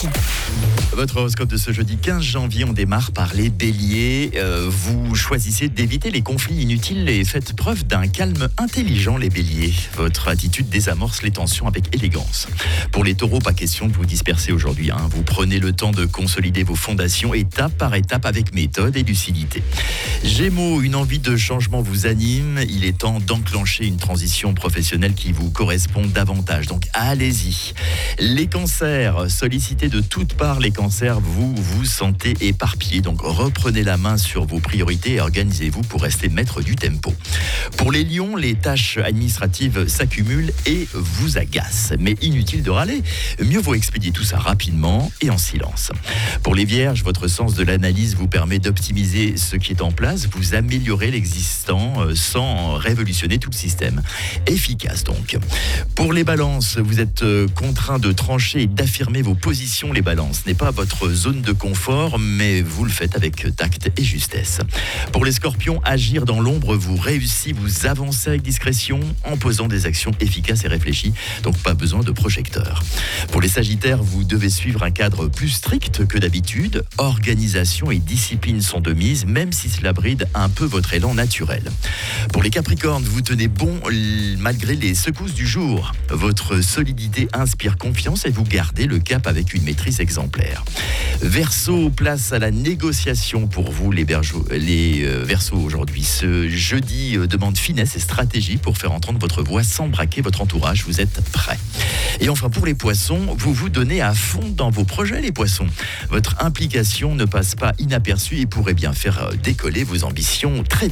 Votre horoscope de ce jeudi 15 janvier, on démarre par les béliers. Vous choisissez d'éviter les conflits inutiles et faites preuve d'un calme intelligent, les béliers. Votre attitude désamorce les tensions avec élégance. Pour les taureaux, pas question de vous disperser aujourd'hui. Vous prenez le temps de consolider vos fondations étape par étape avec méthode et lucidité. Gémeaux, une envie de changement vous anime. Il est temps d'enclencher une transition professionnelle qui vous correspond davantage. Donc allez-y. Les cancers, sollicitez de toutes parts les cancers, vous vous sentez éparpillé. Donc reprenez la main sur vos priorités et organisez-vous pour rester maître du tempo. Pour les lions, les tâches administratives s'accumulent et vous agacent. Mais inutile de râler, mieux vaut expédier tout ça rapidement et en silence. Pour les vierges, votre sens de l'analyse vous permet d'optimiser ce qui est en place. Vous améliorez l'existant sans révolutionner tout le système. Efficace donc. Pour les balances, vous êtes contraint de trancher et d'affirmer vos positions. Les balances n'est pas votre zone de confort, mais vous le faites avec tact et justesse. Pour les scorpions, agir dans l'ombre vous réussit, vous avancez avec discrétion en posant des actions efficaces et réfléchies, donc pas besoin de projecteur. Pour les sagittaires, vous devez suivre un cadre plus strict que d'habitude. Organisation et discipline sont de mise, même si cela bride un peu votre élan naturel. Pour les capricornes, vous tenez bon malgré les secousses du jour. Votre solidité inspire confiance et vous gardez le cap avec une maîtrise exemplaire. Verseau, place à la négociation pour vous les Verseaux aujourd'hui. Ce jeudi demande finesse et stratégie pour faire entendre votre voix sans braquer votre entourage. Vous êtes prêts. Et enfin pour les poissons, vous vous donnez à fond dans vos projets les poissons. Votre implication ne passe pas inaperçue et pourrait bien faire décoller vos ambitions très vite.